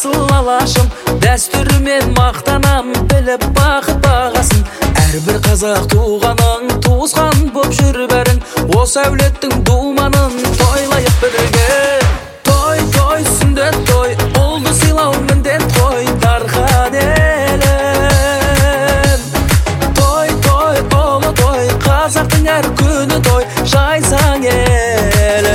асыл алашым, дәстүрімен мақтанам, біліп бақыт бағасын. Әрбір қазақ туғаның, туысқан боп жүр бәрің, осы әулеттің думанын тойлайық бірге. Той, той, сүндет той, ұлды сыйлау міндет қой, дархан елім. Той, той, ұлы той, қазақтың әр күні той, жайсаң елім.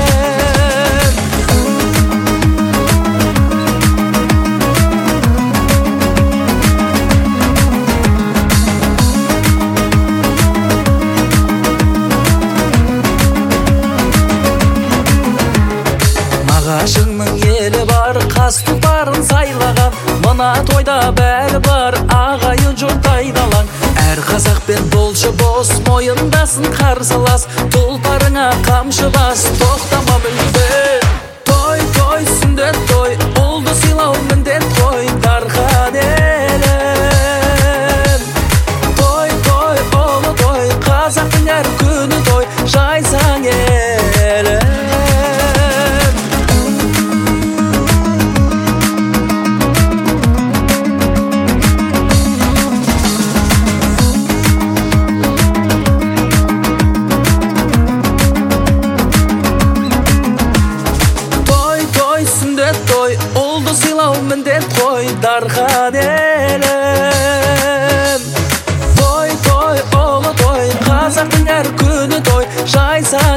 Нағашыңның елі бар, қас тұлпарын сайлаған, мына тойда бәрі бар, ағайын жұрт айналаң. Әр қазақпен болшы бос, мойындасын қарсылас, тұлпарыңа қамшы бас, тоқтама мүлде. Той, той, сүндет той, ұлды сыйлау міндет қой, дархан елім. Той, той, ұлы той, қазақтың әр күні той, жайсаң елім. Ұлды сыйлау міндет қой, дархан елім. Той, той, ұлы той, қазақтың әр күні той, жайсаң